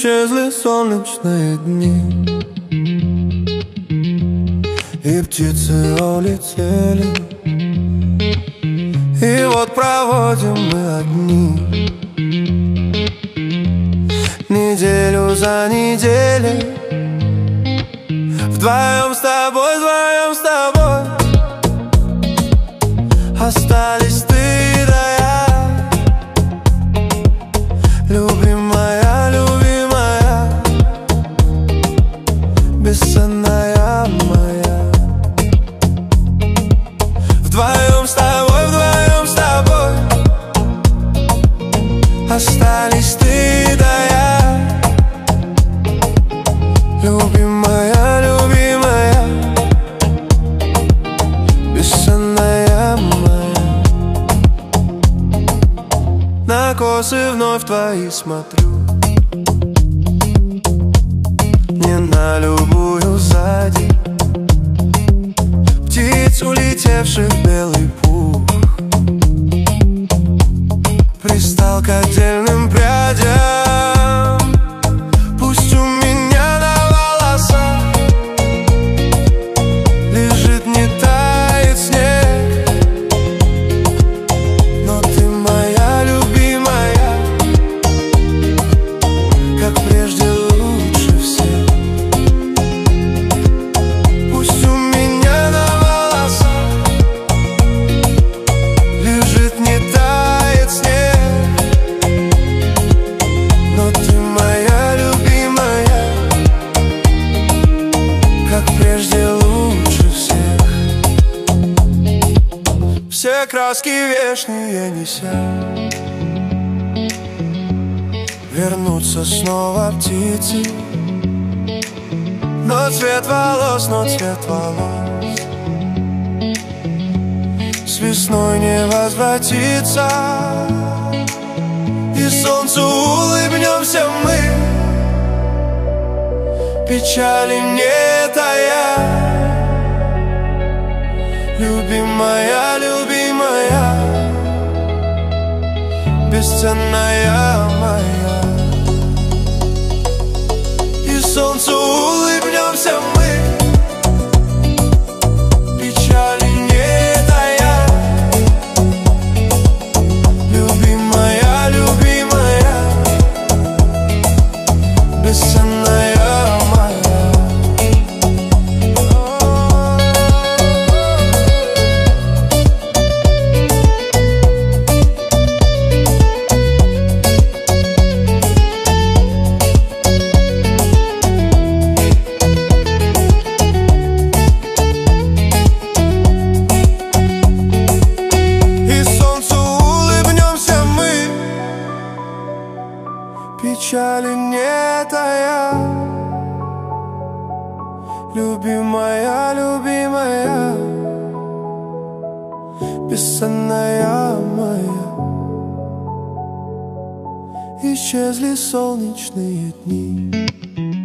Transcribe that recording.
исчезли солнечные дни, и птицы улетели, и вот проводим мы одни неделю за неделей. Вдвоем с тобой, вдвоем с тобой остались ты да я. Любимая, любимая, бесценная моя. Вдвоем с тобой, вдвоем с тобой остались ты да я. Любимая, любимая, бесценная моя. На косы вновь твои смотрю, не на любую сзади птиц, улетевших в белый пух. Пристал к отдельным прядям, пусть у меня на волосах лежит, не тает снег, но ты моя любимая, как прежде лучше всех. Пусть у меня на волосах лежит, не тает снег, но ты моя любимая, как прежде лучше всех. Все краски вечные неся, вернутся снова птицы, но цвет волос, с весной не возвратится, и солнцу улыбнемся мы, печали не тая. Любимая, любимая, бесценная моя, и солнцу улыбнемся мы, печали не тая. Любимая, любимая, бесценная моя. Печали не тая. Любимая, любимая, бесценная моя. Исчезли солнечные дни.